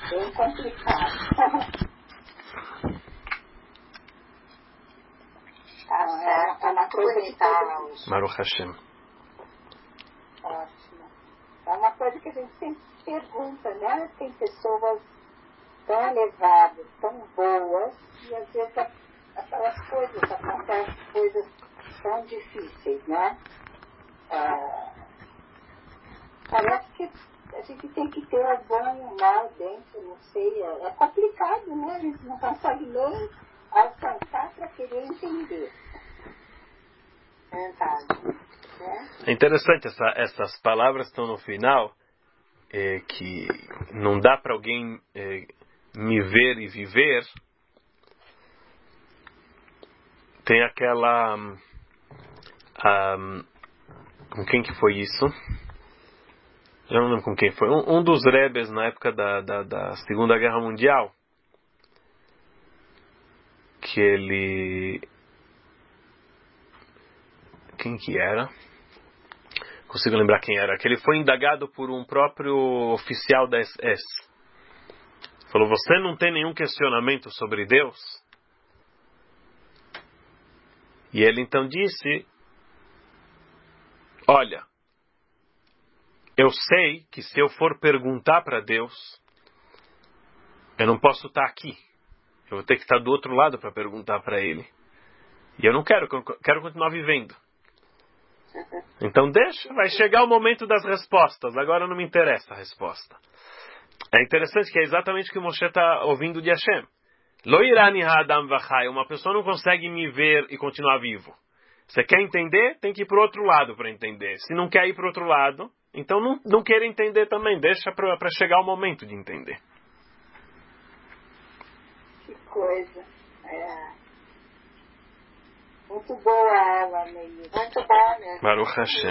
bem complicado. Tá certo, É uma coisa que bonita. Baruch Hashem. ótimo. É uma coisa que a gente sempre pergunta, né? Tem pessoas tão elevadas, tão boas, e às vezes aquelas coisas acontecem, coisas tão difíceis, né? Parece que a gente tem que ter o bom e o mal dentro, não sei, é complicado, né? A gente não consegue nem alcançar para querer entender. Verdade. Né? É interessante, essas palavras estão no final, que não dá para alguém me ver e viver. Tem aquela... com quem que foi isso? Já não lembro com quem foi. Um dos rebes na época da Segunda Guerra Mundial. Que ele... Quem que era? Consigo lembrar quem era. Que ele foi indagado por um próprio oficial da SS. Falou, você não tem nenhum questionamento sobre Deus? E ele então disse, olha, eu sei que se eu for perguntar para Deus, eu não posso estar aqui. Eu vou ter que estar do outro lado para perguntar para Ele. E eu não quero continuar vivendo. Então deixa, vai chegar o momento das respostas. Agora não me interessa a resposta. É interessante que é exatamente o que o Moshe está ouvindo de Hashem. Lo irani ha'adam v'chai. Uma pessoa não consegue me ver e continuar vivo. Você quer entender? Tem que ir para o outro lado para entender. Se não quer ir para o outro lado, então não quer entender também. Deixa para chegar o momento de entender. Que coisa. Muito boa ela, Meir. Muito bom mesmo. Baruch Hashem.